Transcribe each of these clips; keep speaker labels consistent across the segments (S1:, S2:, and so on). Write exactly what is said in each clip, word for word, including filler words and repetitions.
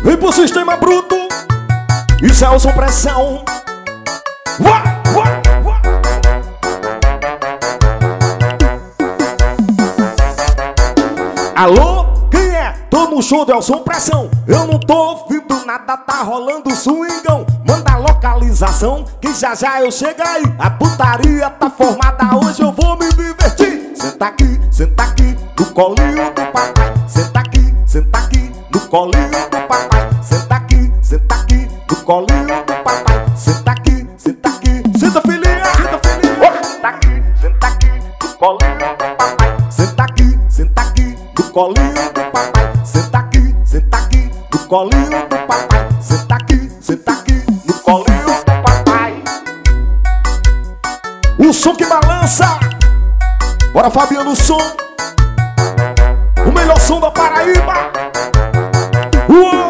S1: Vem pro sistema bruto. Isso é o som pressão. Uá, uá, uá. Alô, quem é? Tô no show do Elson Pressão. Eu não tô ouvindo nada, tá rolando swingão. Manda a localização, que já já eu chego aí. A putaria tá formada, hoje eu vou me divertir. Senta aqui, senta aqui, no colinho do papai. Senta aqui, senta aqui, no colinho do papai. Senta aqui, senta aqui, no colinho do papai. Senta aqui, senta aqui, senta filhinha, senta filhinha. Senta aqui, senta aqui, no colinho do papai. Senta aqui, senta aqui, no colinho do papai. Senta aqui, senta aqui, no colinho do papai. Senta aqui, senta aqui, no colinho do papai. O som que balança. Bora, Fabiano, o som. O melhor som da Paraíba. Uou!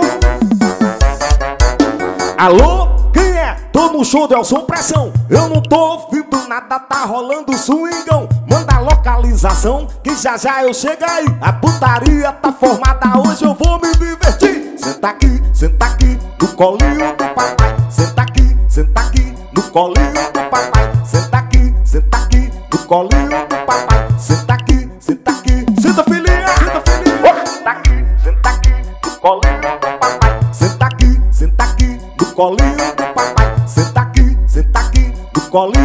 S1: Alô, quem é? Tô no show do Elson Pressão. Eu não tô ouvindo nada, tá rolando swingão. Manda a localização, que já já eu chego aí. A putaria tá formada, hoje eu vou me divertir. Senta aqui, senta aqui, no colinho do papai. Senta aqui, senta aqui, no colinho do papai. Senta aqui, senta aqui, no colinho do papai. Senta aqui, senta aqui, senta filhinha, senta filhinha. Senta aqui, senta aqui, no colinho do papai. Senta aqui, senta aqui, no colinho do papai. Senta aqui, senta aqui, no colinho